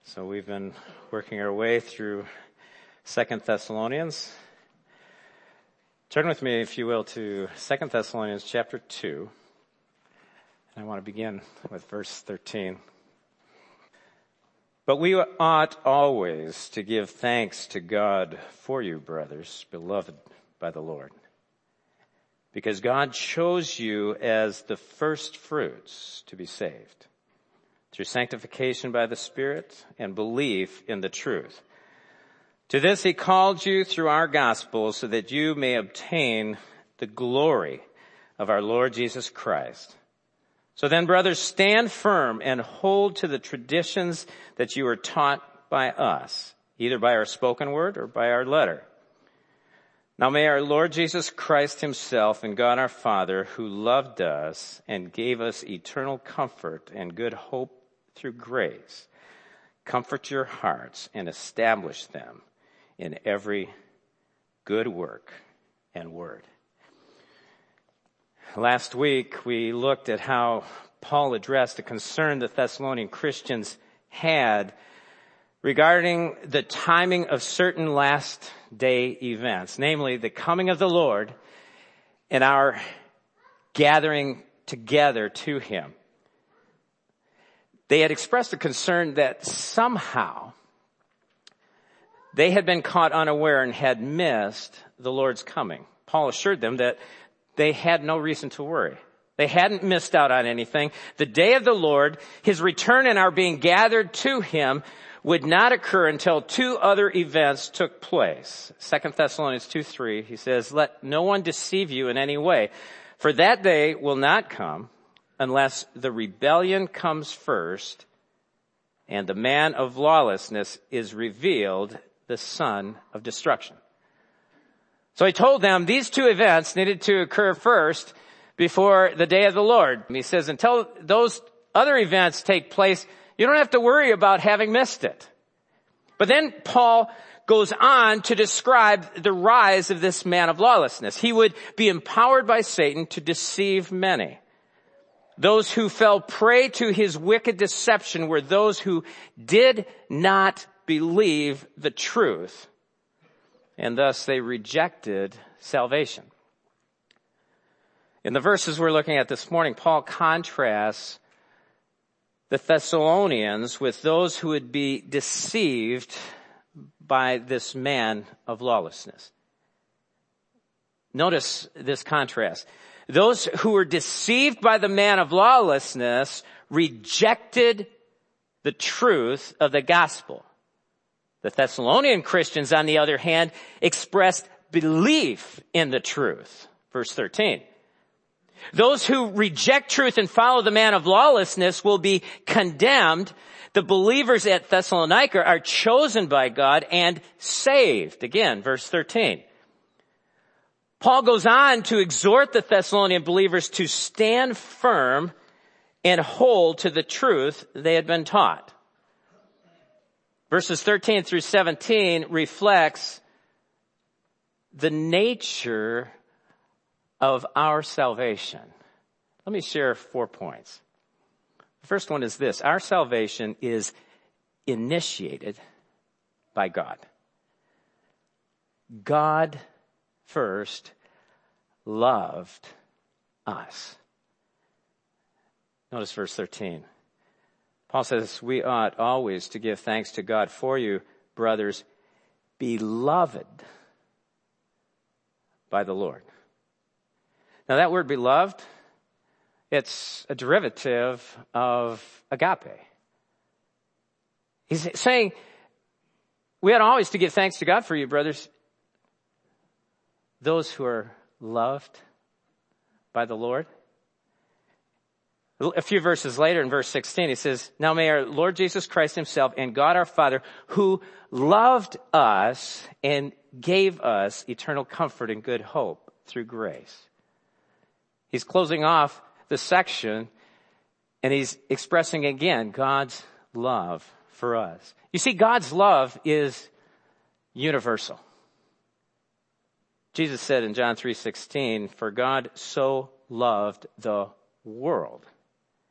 So we've been working our way through 2 Thessalonians. Turn with me, if you will, to 2 Thessalonians chapter 2. And I want to begin with verse 13. But we ought always to give thanks to God for you, brothers, beloved by the Lord, because God chose you as the first fruits to be saved, through sanctification by the Spirit and belief in the truth. To this he called you through our gospel so that you may obtain the glory of our Lord Jesus Christ. So then, brothers, stand firm and hold to the traditions that you were taught by us, either by our spoken word or by our letter. Now may our Lord Jesus Christ himself and God our Father, who loved us and gave us eternal comfort and good hope through grace, comfort your hearts and establish them in every good work and word. Last week, we looked at how Paul addressed a concern the Thessalonian Christians had regarding the timing of certain last day events, namely the coming of the Lord and our gathering together to him. They had expressed a concern that somehow they had been caught unaware and had missed the Lord's coming. Paul assured them that they had no reason to worry. They hadn't missed out on anything. The day of the Lord, his return and our being gathered to him would not occur until two other events took place. 2 Thessalonians 2:3, he says, "Let no one deceive you in any way, for that day will not come unless the rebellion comes first and the man of lawlessness is revealed, the son of destruction." So he told them these two events needed to occur first before the day of the Lord. He says, until those other events take place, you don't have to worry about having missed it. But then Paul goes on to describe the rise of this man of lawlessness. He would be empowered by Satan to deceive many. Those who fell prey to his wicked deception were those who did not believe the truth, and thus they rejected salvation. In the verses we're looking at this morning, Paul contrasts the Thessalonians with those who would be deceived by this man of lawlessness. Notice this contrast. Those who were deceived by the man of lawlessness rejected the truth of the gospel. The Thessalonian Christians, on the other hand, expressed belief in the truth. Verse 13. Those who reject truth and follow the man of lawlessness will be condemned. The believers at Thessalonica are chosen by God and saved. Again, verse 13. Paul goes on to exhort the Thessalonian believers to stand firm and hold to the truth they had been taught. Verses 13 through 17 reflects the nature of our salvation. Let me share 4 points. The first one is this: our salvation is initiated by God. God first loved us. Notice verse 13. Paul says, we ought always to give thanks to God for you, brothers, beloved by the Lord. Now that word beloved, it's a derivative of agape. He's saying, we ought always to give thanks to God for you, brothers, those who are loved by the Lord. A few verses later in verse 16, he says, now may our Lord Jesus Christ himself and God our Father, who loved us and gave us eternal comfort and good hope through grace. He's closing off the section and he's expressing again God's love for us. You see, God's love is universal. Jesus said in John 3:16, for God so loved the world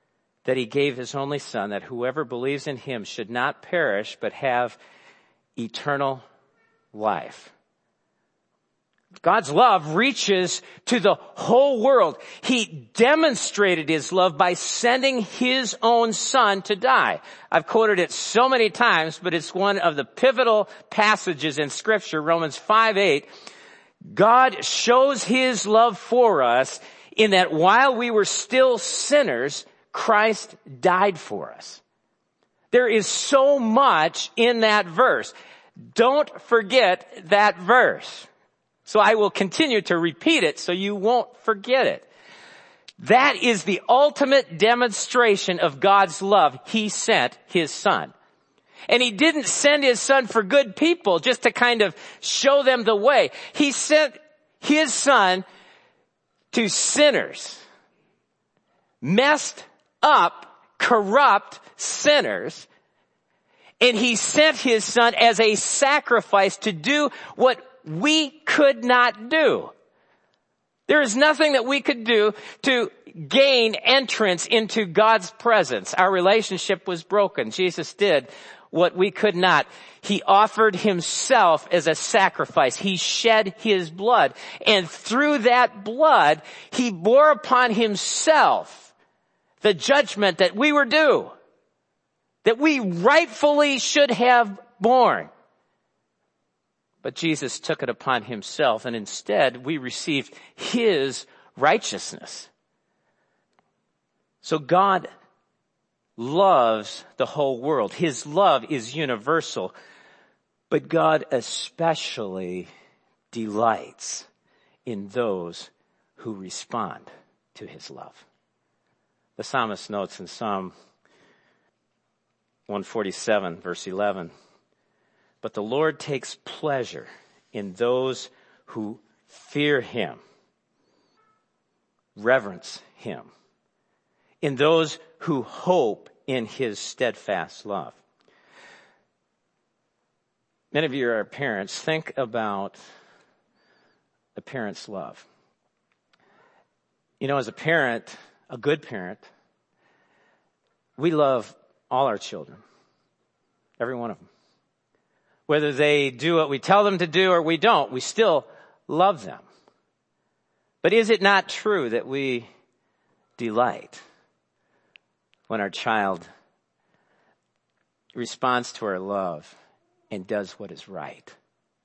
that he gave his only Son, that whoever believes in him should not perish, but have eternal life. God's love reaches to the whole world. He demonstrated his love by sending his own Son to die. I've quoted it so many times, but it's one of the pivotal passages in Scripture, Romans 5:8. God shows his love for us in that while we were still sinners, Christ died for us. There is so much in that verse. Don't forget that verse. So I will continue to repeat it so you won't forget it. That is the ultimate demonstration of God's love. He sent his Son. And he didn't send his Son for good people just to kind of show them the way. He sent his Son to sinners, messed up, corrupt sinners. And he sent his Son as a sacrifice to do what we could not do. There is nothing that we could do to gain entrance into God's presence. Our relationship was broken. Jesus did what we could not. He offered himself as a sacrifice. He shed his blood. And through that blood, he bore upon himself the judgment that we were due, that we rightfully should have borne. But Jesus took it upon himself, and instead we received his righteousness. So God loves the whole world. His love is universal, but God especially delights in those who respond to his love. The psalmist notes in Psalm 147, verse 11, "But the Lord takes pleasure in those who fear him, reverence him, in those who hope in his steadfast love." Many of you are parents. Think about a parent's love. You know, as a parent, a good parent, we love all our children, every one of them. Whether they do what we tell them to do or we don't, we still love them. But is it not true that we delight when our child responds to our love and does what is right?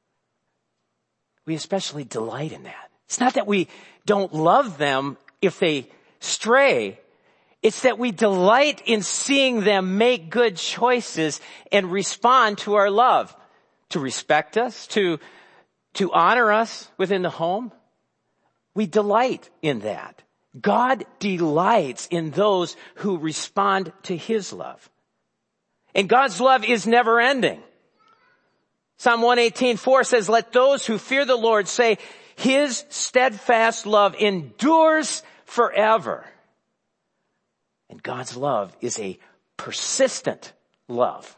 We especially delight in that. It's not that we don't love them if they stray. It's that we delight in seeing them make good choices and respond to our love, to respect us, to honor us within the home. We delight in that. God delights in those who respond to his love. And God's love is never ending. Psalm 118:4 says, "Let those who fear the Lord say, his steadfast love endures forever." And God's love is a persistent love.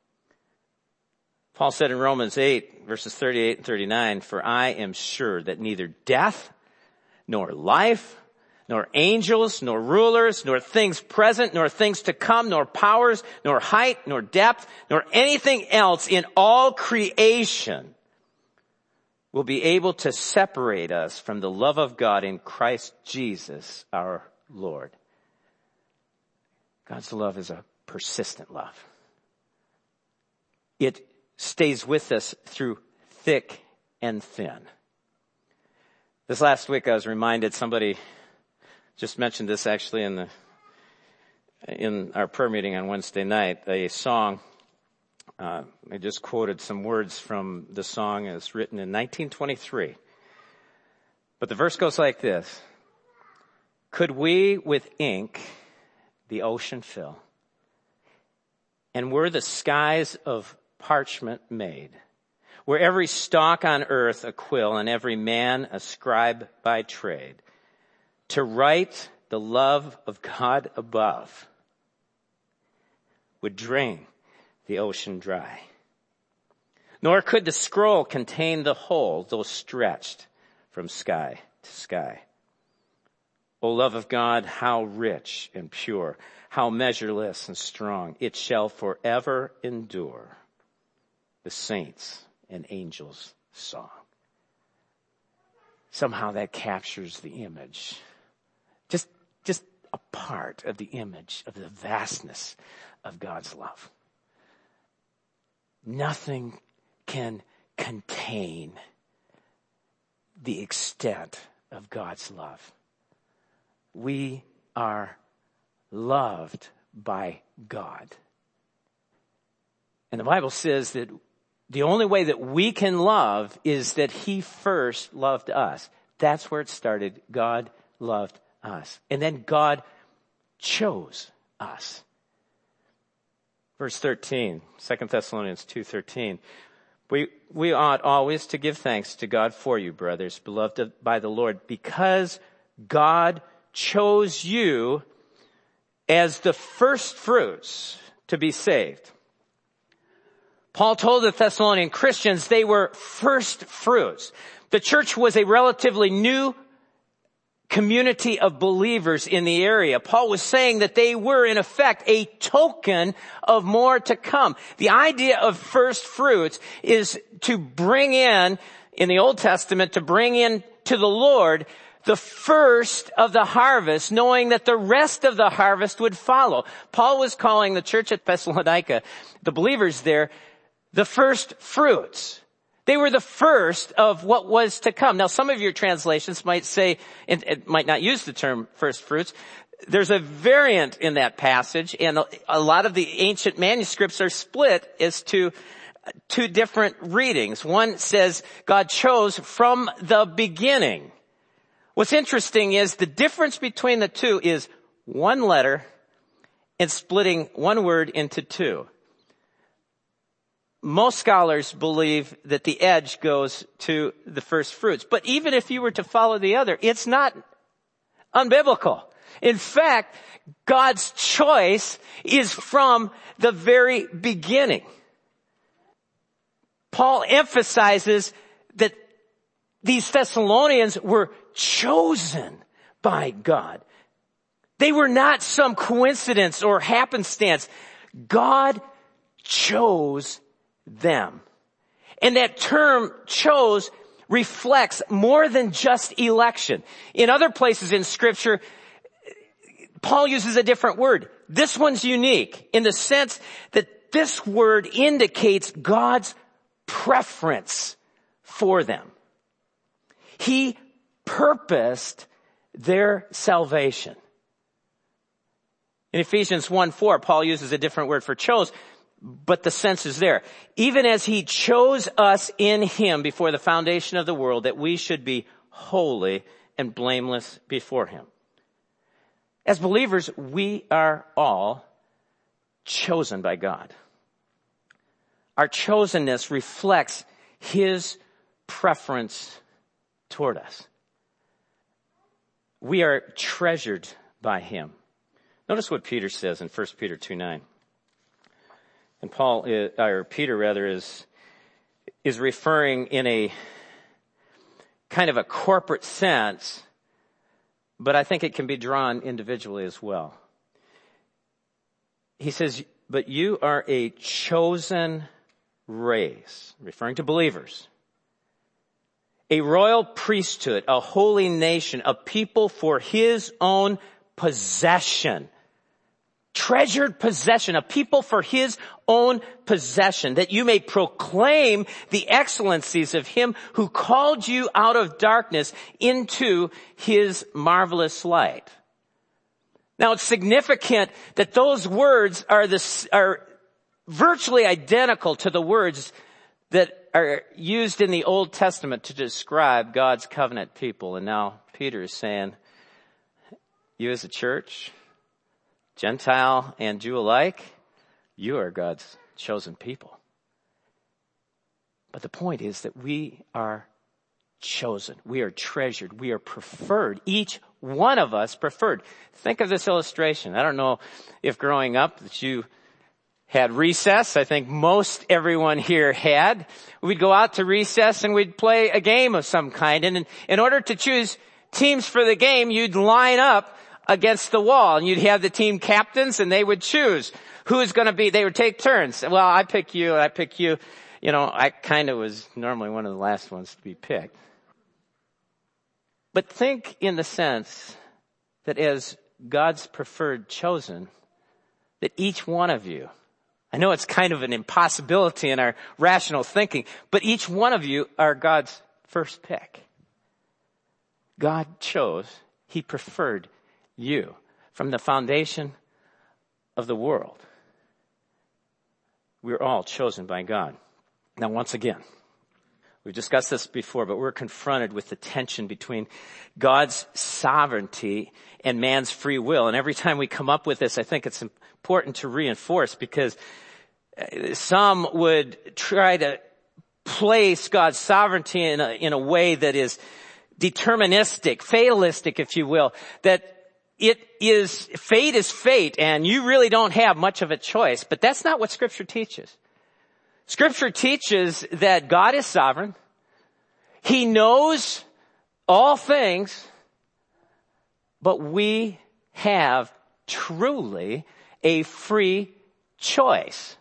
Paul said in Romans 8, verses 38 and 39, "For I am sure that neither death, nor life, nor angels, nor rulers, nor things present, nor things to come, nor powers, nor height, nor depth, nor anything else in all creation will be able to separate us from the love of God in Christ Jesus our Lord." God's love is a persistent love. It stays with us through thick and thin. This last week I was reminded, somebody just mentioned this actually in our prayer meeting on Wednesday night, a song. I just quoted some words from the song as written in 1923. But the verse goes like this: "Could we with ink the ocean fill, and were the skies of parchment made, were every stalk on earth a quill, and every man a scribe by trade, to write the love of God above, would drain the ocean dry. Nor could the scroll contain the whole, though stretched from sky to sky. O love of God, how rich and pure, how measureless and strong. It shall forever endure. The saints and angels' song. Somehow that captures the image. Just a part of the image of the vastness of God's love. Nothing can contain the extent of God's love. We are loved by God. And the Bible says that the only way that we can love is that He first loved us. That's where it started. God loved us. And then God chose us. Verse 13, 2 Thessalonians 2:13. We ought always to give thanks to God for you, brothers, beloved by the Lord, because God chose you as the first fruits to be saved. Paul told the Thessalonian Christians they were first fruits. The church was a relatively new community of believers in the area. Paul was saying that they were, in effect, a token of more to come. The idea of first fruits is to bring in the Old Testament, to bring in to the Lord the first of the harvest, knowing that the rest of the harvest would follow. Paul was calling the church at Thessalonica, the believers there, the first fruits. They were the first of what was to come. Now, some of your translations might say, it might not use the term first fruits. There's a variant in that passage, and a lot of the ancient manuscripts are split as to two different readings. One says God chose from the beginning. What's interesting is the difference between the two is one letter and splitting one word into two. Most scholars believe that the edge goes to the first fruits. But even if you were to follow the other, it's not unbiblical. In fact, God's choice is from the very beginning. Paul emphasizes that these Thessalonians were chosen by God. They were not some coincidence or happenstance. God chose them. And that term chose reflects more than just election. In other places in Scripture, Paul uses a different word. This one's unique in the sense that this word indicates God's preference for them. He purposed their salvation. In Ephesians 1:4, Paul uses a different word for chose, but the sense is there. Even as He chose us in Him before the foundation of the world, that we should be holy and blameless before Him. As believers, we are all chosen by God. Our chosenness reflects His preference toward us. We are treasured by Him. Notice what Peter says in 1 Peter 2:9. And Peter is referring in a kind of a corporate sense, but I think it can be drawn individually as well. He says, but you are a chosen race, referring to believers, a royal priesthood, a holy nation, a people for His own possession. Treasured possession, a people for His own possession, that you may proclaim the excellencies of Him who called you out of darkness into His marvelous light. Now, it's significant that those words are virtually identical to the words that are used in the Old Testament to describe God's covenant people. And now Peter is saying, you as a church, Gentile and Jew alike, you are God's chosen people. But the point is that we are chosen. We are treasured. We are preferred. Each one of us preferred. Think of this illustration. I don't know if growing up that you had recess. I think most everyone here had. We'd go out to recess and we'd play a game of some kind. And in order to choose teams for the game, you'd line up against the wall, and you'd have the team captains, and they would choose who's going to be, they would take turns. Well, I pick you, I pick you. You know, I kind of was normally one of the last ones to be picked. But think in the sense that as God's preferred chosen, that each one of you, I know it's kind of an impossibility in our rational thinking, but each one of you are God's first pick. God chose, He preferred you from the foundation of the world. We're all chosen by God. Now, once again, we've discussed this before, but we're confronted with the tension between God's sovereignty and man's free will. And every time we come up with this, I think it's important to reinforce, because some would try to place God's sovereignty in a way that is deterministic, fatalistic, if you will, that fate is fate, and you really don't have much of a choice. But that's not what Scripture teaches. Scripture teaches that God is sovereign. He knows all things, but we have truly a free choice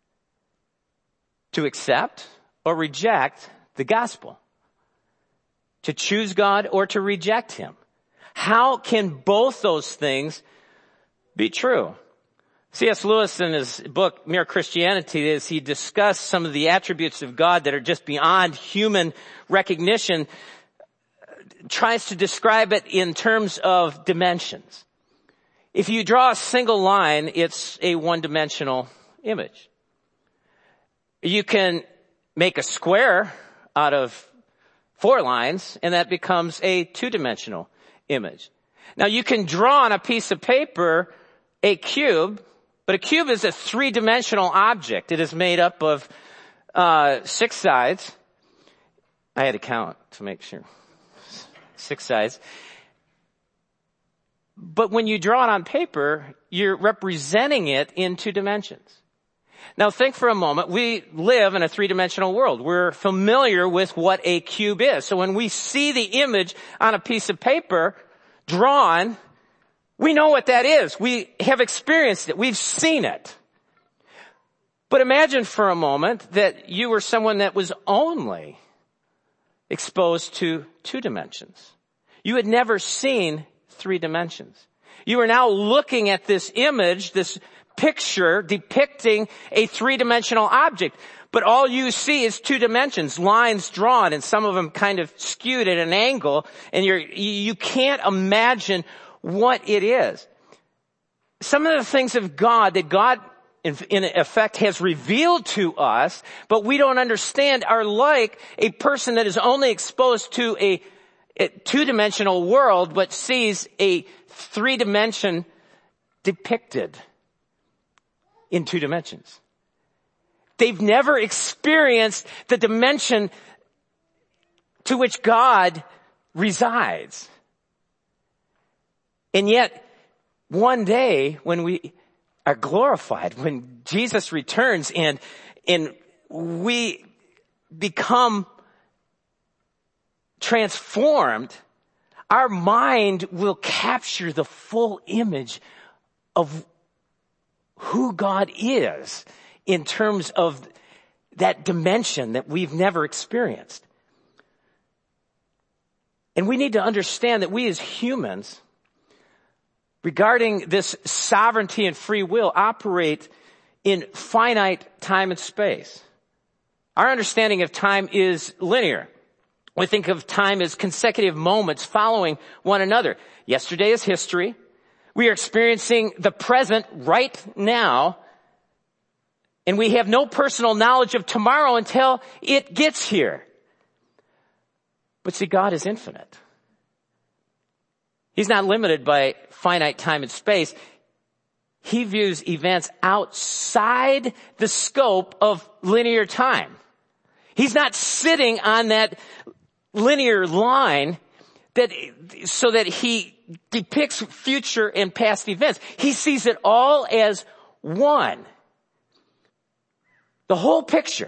to accept or reject the gospel, to choose God or to reject Him. How can both those things be true? C.S. Lewis, in his book, Mere Christianity, as he discussed some of the attributes of God that are just beyond human recognition, tries to describe it in terms of dimensions. If you draw a single line, it's a one-dimensional image. You can make a square out of 4 lines, and that becomes a 2-dimensional image. Now, you can draw on a piece of paper a cube, but a cube is a 3-dimensional object. It is made up of 6 sides. I had to count to make sure. 6 sides. But when you draw it on paper, you're representing it in 2 dimensions. Now think for a moment. We live in a 3-dimensional world. We're familiar with what a cube is. So when we see the image on a piece of paper drawn, we know what that is. We have experienced it. We've seen it. But imagine for a moment that you were someone that was only exposed to 2 dimensions. You had never seen 3 dimensions. You are now looking at this image, this picture depicting a 3-dimensional object. But all you see is 2 dimensions, lines drawn, and some of them kind of skewed at an angle, and you can't imagine what it is. Some of the things of God that God in effect has revealed to us, but we don't understand, are like a person that is only exposed to a 2-dimensional world, but sees a 3-dimension depicted in 2 dimensions. They've never experienced the dimension to which God resides. And yet, one day when we are glorified, when Jesus returns and we become transformed, our mind will capture the full image of who God is in terms of that dimension that we've never experienced. And we need to understand that we as humans, regarding this sovereignty and free will, operate in finite time and space. Our understanding of time is linear. We think of time as consecutive moments following one another. Yesterday is history. We are experiencing the present right now, and we have no personal knowledge of tomorrow until it gets here. But see, God is infinite. He's not limited by finite time and space. He views events outside the scope of linear time. He's not sitting on that linear line so that he depicts future and past events. He sees it all as one. The whole picture.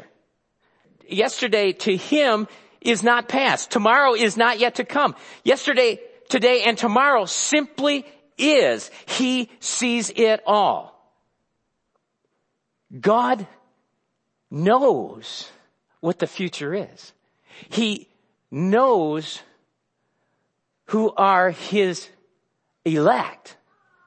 Yesterday to him is not past. Tomorrow is not yet to come. Yesterday today, and tomorrow simply is. He sees it all. God knows what the future is. He knows who are his elect.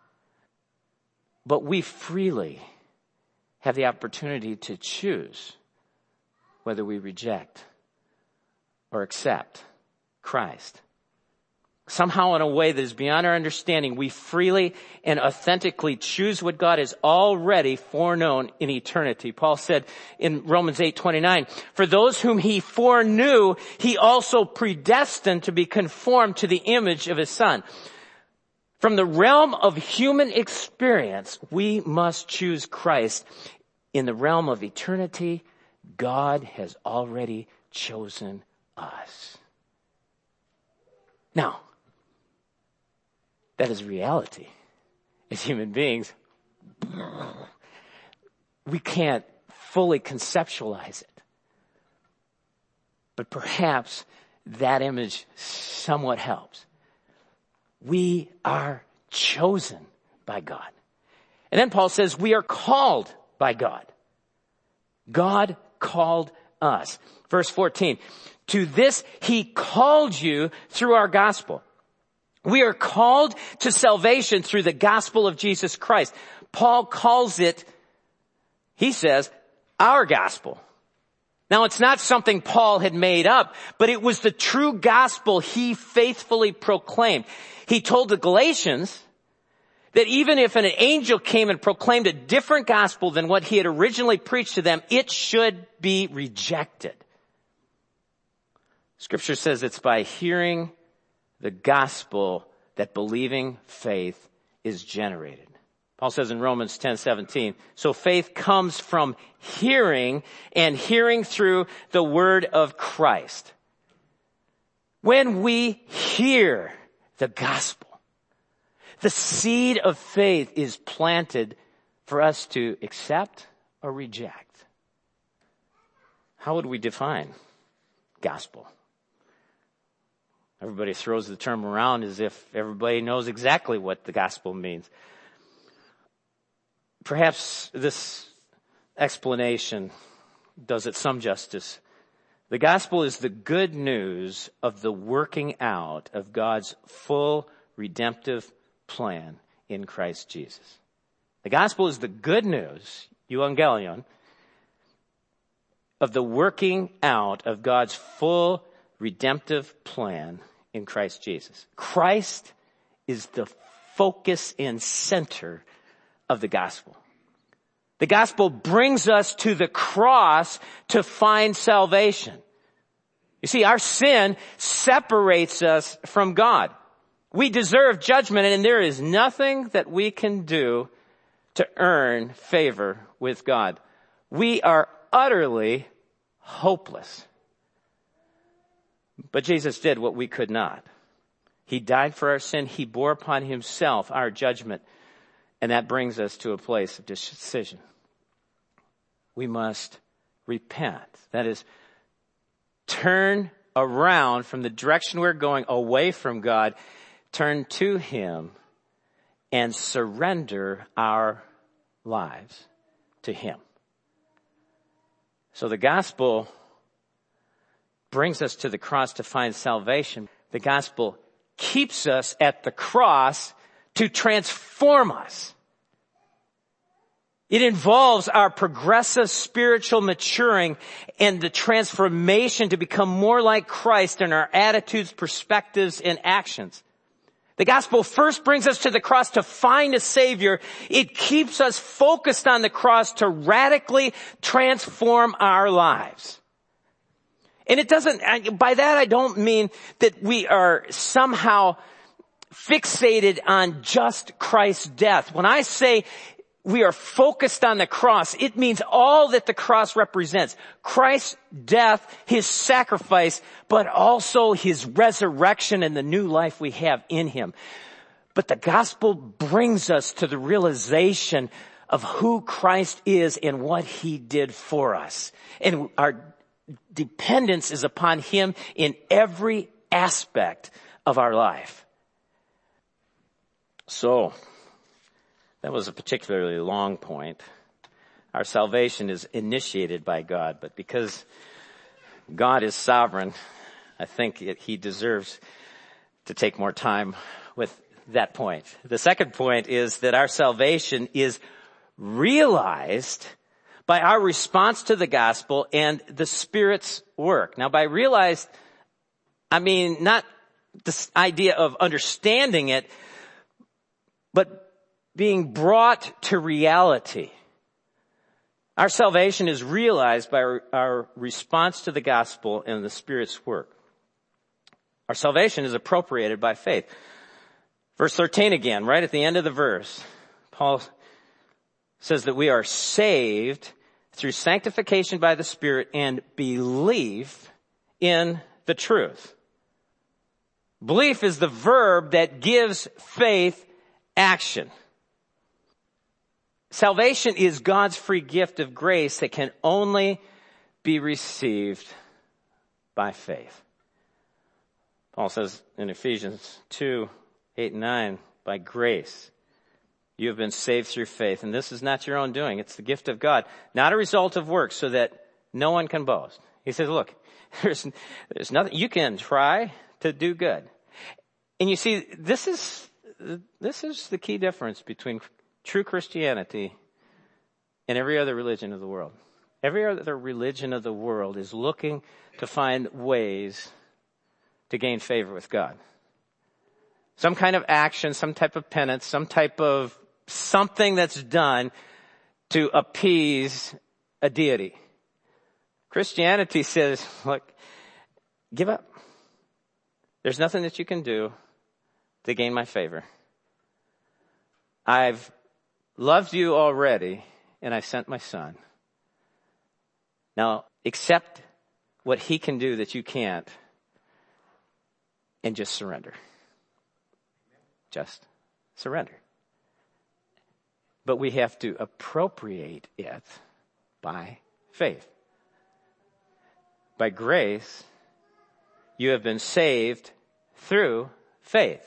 But we freely have the opportunity to choose whether we reject or accept Christ. Somehow in a way that is beyond our understanding, we freely and authentically choose what God has already foreknown in eternity. Paul said in Romans 8:29, for those whom he foreknew, he also predestined to be conformed to the image of his Son. From the realm of human experience, we must choose Christ. In the realm of eternity, God has already chosen us. Now, that is reality. As human beings, we can't fully conceptualize it. But perhaps that image somewhat helps. We are chosen by God. And then Paul says we are called by God. God called us. Verse 14, to this he called you through our gospel. We are called to salvation through the gospel of Jesus Christ. Paul calls it, he says, our gospel. Now, it's not something Paul had made up, but it was the true gospel he faithfully proclaimed. He told the Galatians that even if an angel came and proclaimed a different gospel than what he had originally preached to them, it should be rejected. Scripture says it's by hearing the gospel that believing faith is generated. Paul says in Romans 10:17, so faith comes from hearing, and hearing through the word of Christ. When we hear the gospel, the seed of faith is planted for us to accept or reject. How would we define gospel? Everybody throws the term around as if everybody knows exactly what the gospel means. Perhaps this explanation does it some justice. The gospel is the good news of the working out of God's full redemptive plan in Christ Jesus. The gospel is the good news, euangelion, of the working out of God's full redemptive plan in Christ Jesus. Christ is the focus and center of the gospel. The gospel brings us to the cross to find salvation. You see, our sin separates us from God. We deserve judgment, and there is nothing that we can do to earn favor with God. We are utterly hopeless. But Jesus did what we could not. He died for our sin. He bore upon himself our judgment. And that brings us to a place of decision. We must repent. That is, turn around from the direction we're going away from God, turn to him, and surrender our lives to him. So the gospel brings us to the cross to find salvation. The gospel keeps us at the cross to transform us. It involves our progressive spiritual maturing and the transformation to become more like Christ in our attitudes, perspectives, and actions. The gospel first brings us to the cross to find a Savior. It keeps us focused on the cross to radically transform our lives. And it doesn't, by that I don't mean that we are somehow fixated on just Christ's death. When I say we are focused on the cross, it means all that the cross represents. Christ's death, his sacrifice, but also his resurrection and the new life we have in him. But the gospel brings us to the realization of who Christ is and what he did for us. And our dependence is upon him in every aspect of our life. So, that was a particularly long point. Our salvation is initiated by God, but because God is sovereign, I think he deserves to take more time with that point. The second point is that our salvation is realized by our response to the gospel and the Spirit's work. Now, by realized, I mean not this idea of understanding it, but being brought to reality. Our salvation is realized by our response to the gospel and the Spirit's work. Our salvation is appropriated by faith. Verse 13 again, right at the end of the verse, Paul says that we are saved through sanctification by the Spirit and belief in the truth. Belief is the verb that gives faith action. Salvation is God's free gift of grace that can only be received by faith. Paul says in Ephesians 2, 8 and 9, by grace you have been saved through faith. And this is not your own doing. It's the gift of God, not a result of works, so that no one can boast. He says, look, there's nothing, you can try to do good. And you see, this is the key difference between true Christianity and every other religion of the world. Every other religion of the world is looking to find ways to gain favor with God. Some kind of action, some type of penance, some type of something that's done to appease a deity. Christianity says, look, give up. There's nothing that you can do to gain my favor. I've loved you already, and I've sent my Son. Now, accept what he can do that you can't, and just surrender. Just surrender. But we have to appropriate it by faith. By grace, you have been saved through faith.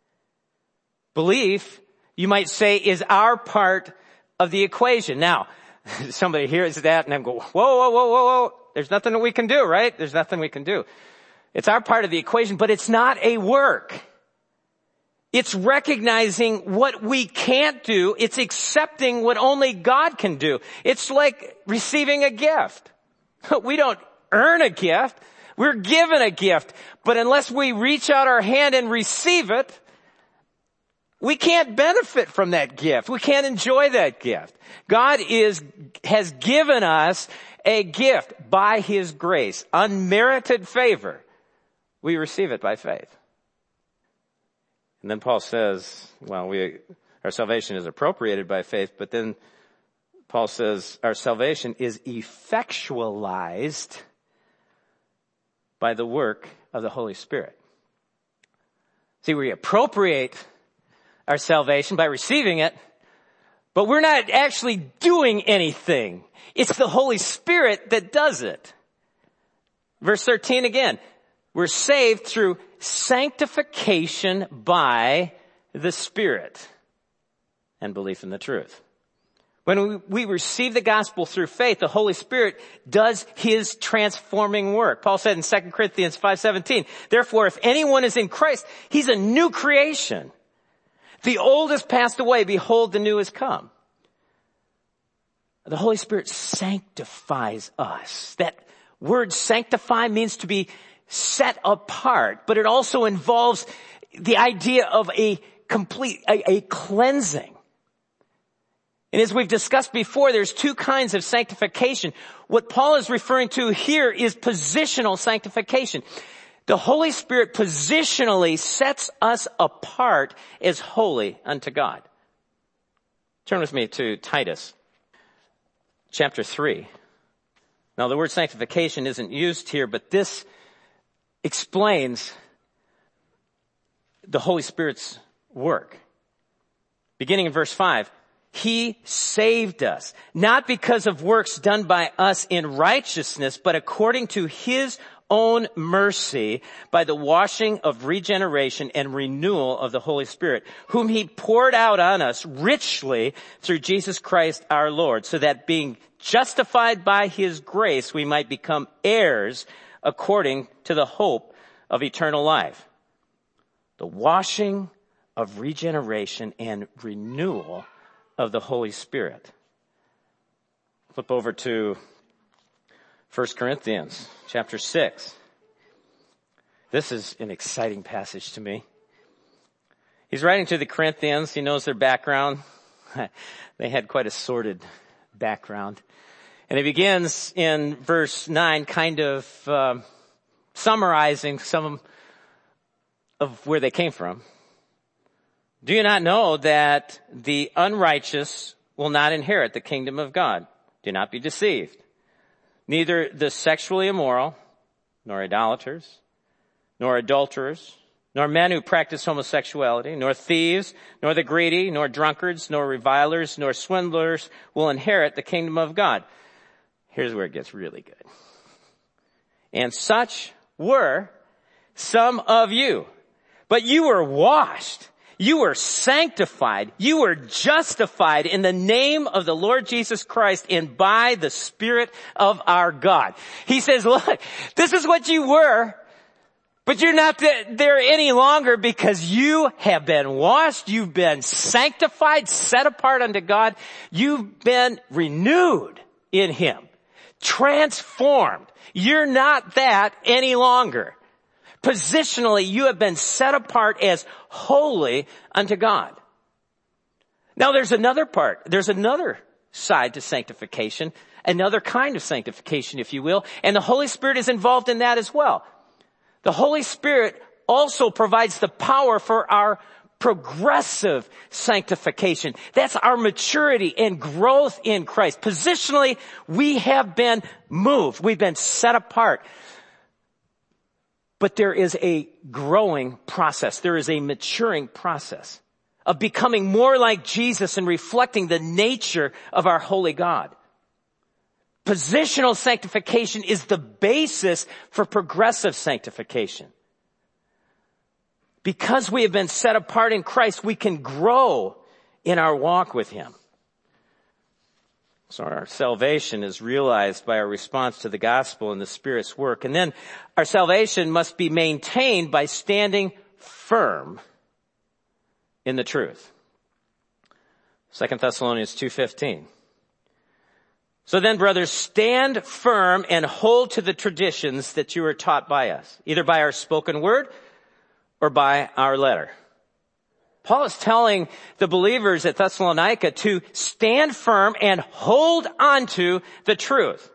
Belief, you might say, is our part of the equation. Now, somebody hears that and then go, whoa. There's nothing that we can do, right? There's nothing we can do. It's our part of the equation, but it's not a work. It's recognizing what we can't do. It's accepting what only God can do. It's like receiving a gift. We don't earn a gift. We're given a gift. But unless we reach out our hand and receive it, we can't benefit from that gift. We can't enjoy that gift. God has given us a gift by his grace, unmerited favor. We receive it by faith. And then Paul says, well, our salvation is appropriated by faith, but then Paul says our salvation is effectualized by the work of the Holy Spirit. See, we appropriate our salvation by receiving it, but we're not actually doing anything. It's the Holy Spirit that does it. Verse 13 again, we're saved through sanctification by the Spirit and belief in the truth. When we receive the gospel through faith, the Holy Spirit does his transforming work. Paul said in 2 Corinthians 5:17, therefore, if anyone is in Christ, he's a new creation. The old has passed away. Behold, the new has come. The Holy Spirit sanctifies us. That word sanctify means to be set apart, but it also involves the idea of a cleansing. And as we've discussed before, there's two kinds of sanctification. What Paul is referring to here is positional sanctification. The Holy Spirit positionally sets us apart as holy unto God. Turn with me to Titus chapter 3. Now the word sanctification isn't used here, but this explains the Holy Spirit's work. Beginning in verse 5, he saved us, not because of works done by us in righteousness, but according to his own mercy by the washing of regeneration and renewal of the Holy Spirit, whom he poured out on us richly through Jesus Christ our Lord, so that being justified by his grace, we might become heirs according to the hope of eternal life. The washing of regeneration and renewal of the Holy Spirit. Flip over to 1 Corinthians chapter 6. This is an exciting passage to me. He's writing to the Corinthians. He knows their background. They had quite a sordid background. And he begins in verse 9 kind of summarizing some of where they came from. Do you not know that the unrighteous will not inherit the kingdom of God? Do not be deceived. Neither the sexually immoral, nor idolaters, nor adulterers, nor men who practice homosexuality, nor thieves, nor the greedy, nor drunkards, nor revilers, nor swindlers will inherit the kingdom of God. Here's where it gets really good. And such were some of you. But you were washed. You were sanctified. You were justified in the name of the Lord Jesus Christ and by the Spirit of our God. He says, look, this is what you were, but you're not there any longer because you have been washed. You've been sanctified, set apart unto God. You've been renewed in him, transformed. You're not that any longer. Positionally, you have been set apart as holy unto God. Now there's another part. There's another side to sanctification, another kind of sanctification, if you will, and the Holy Spirit is involved in that as well. The Holy Spirit also provides the power for our progressive sanctification. That's our maturity and growth in Christ. Positionally, we have been moved. We've been set apart. But there is a growing process. There is a maturing process of becoming more like Jesus and reflecting the nature of our holy God. Positional sanctification is the basis for progressive sanctification. Because we have been set apart in Christ, we can grow in our walk with him. So our salvation is realized by our response to the gospel and the Spirit's work. And then our salvation must be maintained by standing firm in the truth. 2 Thessalonians 2:15. So then, brothers, stand firm and hold to the traditions that you were taught by us, either by our spoken word or by our letter. Paul is telling the believers at Thessalonica to stand firm and hold onto the truth.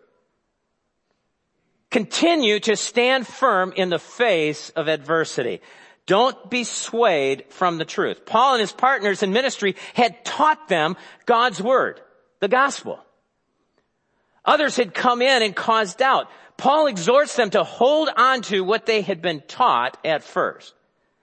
Continue to stand firm in the face of adversity. Don't be swayed from the truth. Paul and his partners in ministry had taught them God's word, the gospel. Others had come in and caused doubt. Paul exhorts them to hold on to what they had been taught at first.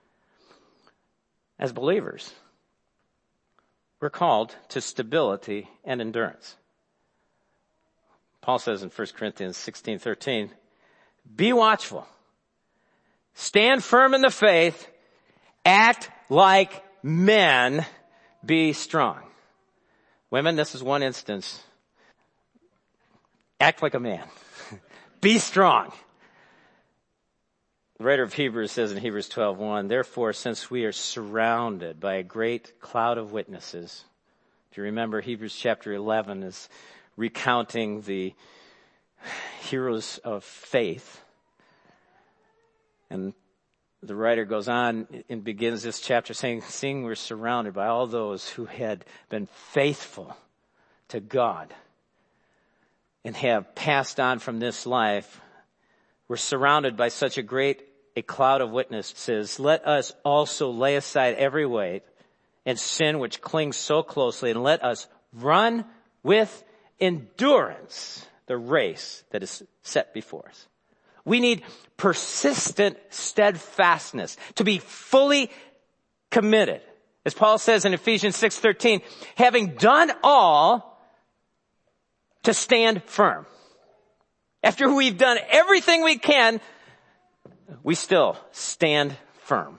As believers, we're called to stability and endurance. Paul says in 1 Corinthians 16:13, be watchful, stand firm in the faith, act like men, be strong. Women, this is one instance. Act like a man. Be strong. The writer of Hebrews says in Hebrews 12:1, therefore, since we are surrounded by a great cloud of witnesses. If you remember, Hebrews chapter 11 is recounting the heroes of faith. And the writer goes on and begins this chapter saying, seeing we're surrounded by all those who had been faithful to God and have passed on from this life, we're surrounded by such a cloud of witnesses. Let us also lay aside every weight and sin which clings so closely, and let us run with endurance the race that is set before us. We need persistent steadfastness to be fully committed. As Paul says in Ephesians 6:13, having done all, to stand firm. After we've done everything we can we still stand firm.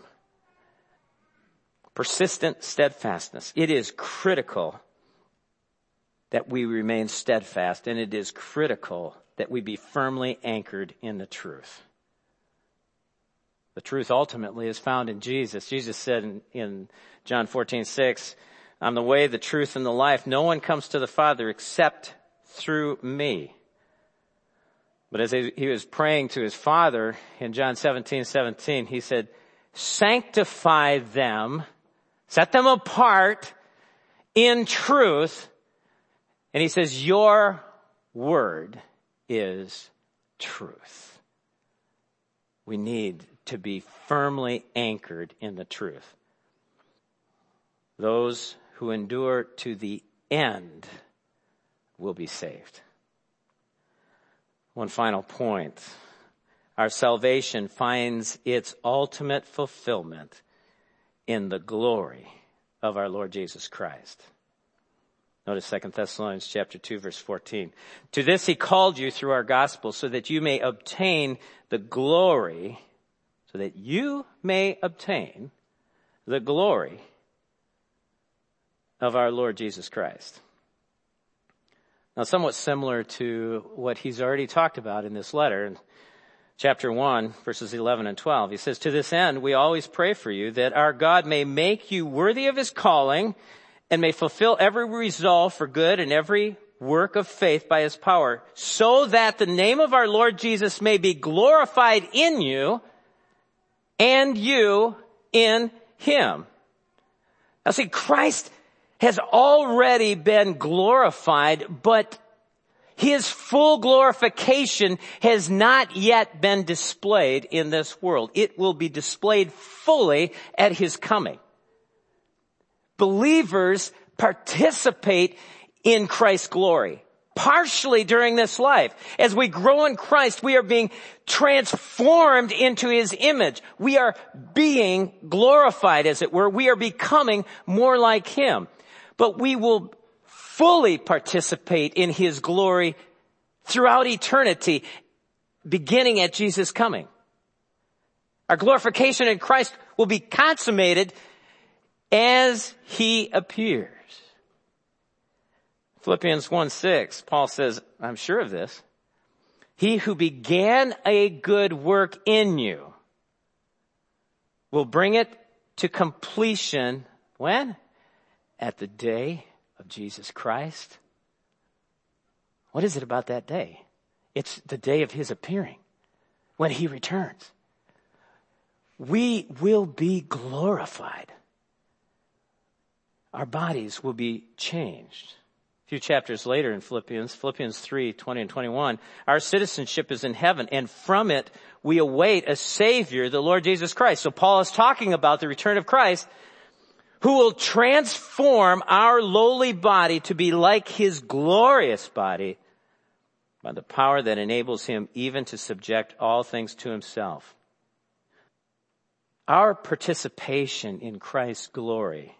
Persistent steadfastness. It is critical that we remain steadfast, and it is critical that we be firmly anchored in the truth. The truth ultimately is found in Jesus. Jesus said in John 14:6, I'm the way, the truth, and the life. No one comes to the Father except through me. But as he was praying to his Father in John 17:17, he said, sanctify them, set them apart in truth. And he says, your word is truth. We need to be firmly anchored in the truth. Those who endure to the end will be saved. One final point. Our salvation finds its ultimate fulfillment in the glory of our Lord Jesus Christ. Notice 2 Thessalonians chapter 2, verse 14. To this he called you through our gospel so that you may obtain the glory, of our Lord Jesus Christ. Now, somewhat similar to what he's already talked about in this letter, in chapter 1, verses 11 and 12. He says, to this end, we always pray for you that our God may make you worthy of his calling and may fulfill every resolve for good and every work of faith by his power, so that the name of our Lord Jesus may be glorified in you and you in him. Now see, Christ has already been glorified, but his full glorification has not yet been displayed in this world. It will be displayed fully at his coming. Believers participate in Christ's glory, partially during this life. As we grow in Christ, we are being transformed into his image. We are being glorified, as it were. We are becoming more like him. But we will fully participate in his glory throughout eternity, beginning at Jesus' coming. Our glorification in Christ will be consummated as he appears. Philippians 1:6, Paul says, I'm sure of this. He who began a good work in you will bring it to completion when? At the day of Jesus Christ. What is it about that day? It's the day of his appearing, when he returns. We will be glorified. Our bodies will be changed. A few chapters later in Philippians 3:20 and 21, our citizenship is in heaven, and from it we await a Savior, the Lord Jesus Christ. So Paul is talking about the return of Christ, who will transform our lowly body to be like his glorious body by the power that enables him even to subject all things to himself. Our participation in Christ's glory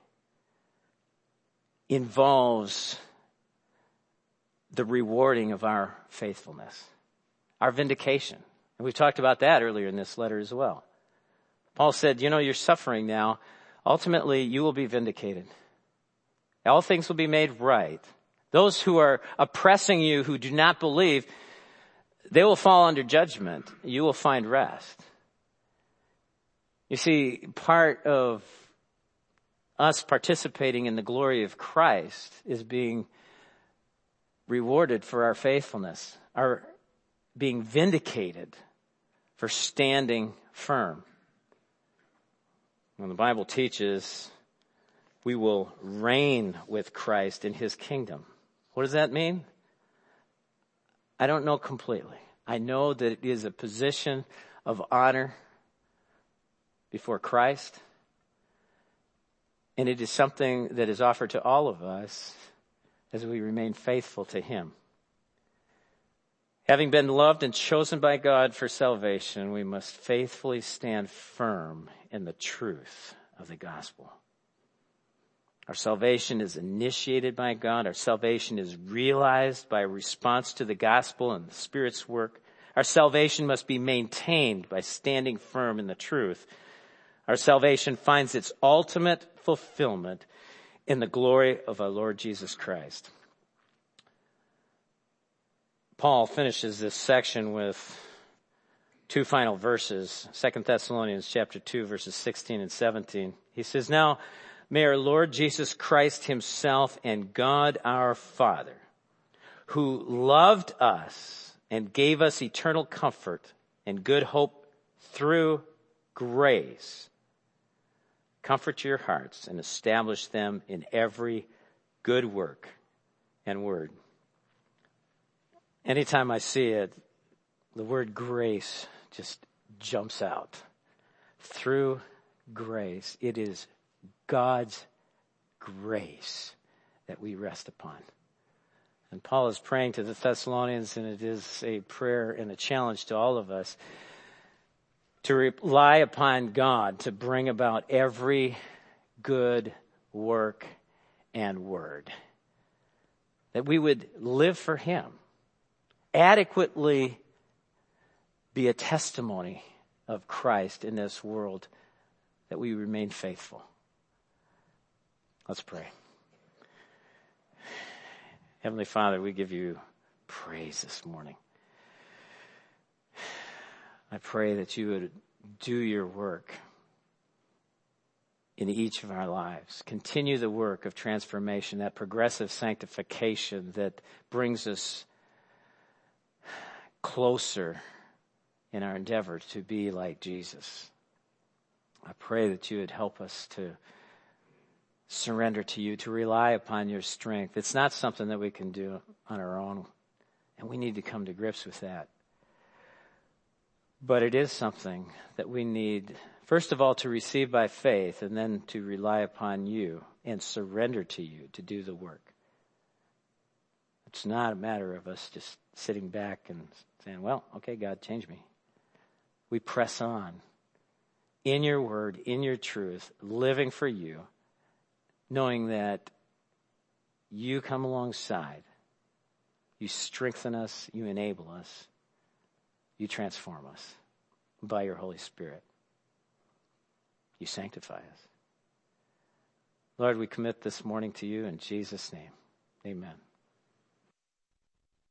involves the rewarding of our faithfulness, our vindication. And we talked about that earlier in this letter as well. Paul said, you're suffering now. Ultimately, you will be vindicated. All things will be made right. Those who are oppressing you, who do not believe, they will fall under judgment. You will find rest. You see, part of us participating in the glory of Christ is being rewarded for our faithfulness, our being vindicated for standing firm. When the Bible teaches we will reign with Christ in his kingdom. What does that mean? I don't know completely. I know that it is a position of honor before Christ. And it is something that is offered to all of us as we remain faithful to him. Having been loved and chosen by God for salvation, we must faithfully stand firm in the truth of the gospel. Our salvation is initiated by God. Our salvation is realized by a response to the gospel and the Spirit's work. Our salvation must be maintained by standing firm in the truth. Our salvation finds its ultimate fulfillment in the glory of our Lord Jesus Christ. Paul finishes this section with two final verses, 2 Thessalonians chapter 2, verses 16 and 17. He says, "Now may our Lord Jesus Christ himself and God our Father, who loved us and gave us eternal comfort and good hope through grace, comfort your hearts and establish them in every good work and word." Anytime I see it, the word grace just jumps out. Through grace. It is God's grace that we rest upon. And Paul is praying to the Thessalonians, and it is a prayer and a challenge to all of us to rely upon God to bring about every good work and word. That we would live for him, adequately be a testimony of Christ in this world, that we remain faithful. Let's pray. Heavenly Father, we give you praise this morning. I pray that you would do your work in each of our lives. Continue the work of transformation, that progressive sanctification that brings us closer in our endeavor to be like Jesus. I pray that you would help us to surrender to you, to rely upon your strength. It's not something that we can do on our own, and we need to come to grips with that. But it is something that we need, first of all, to receive by faith, and then to rely upon you and surrender to you to do the work. It's not a matter of us just sitting back and saying, well, okay, God, change me. We press on in your word, in your truth, living for you, knowing that you come alongside, you strengthen us, you enable us, you transform us by your Holy Spirit. You sanctify us. Lord, we commit this morning to you in Jesus' name. Amen.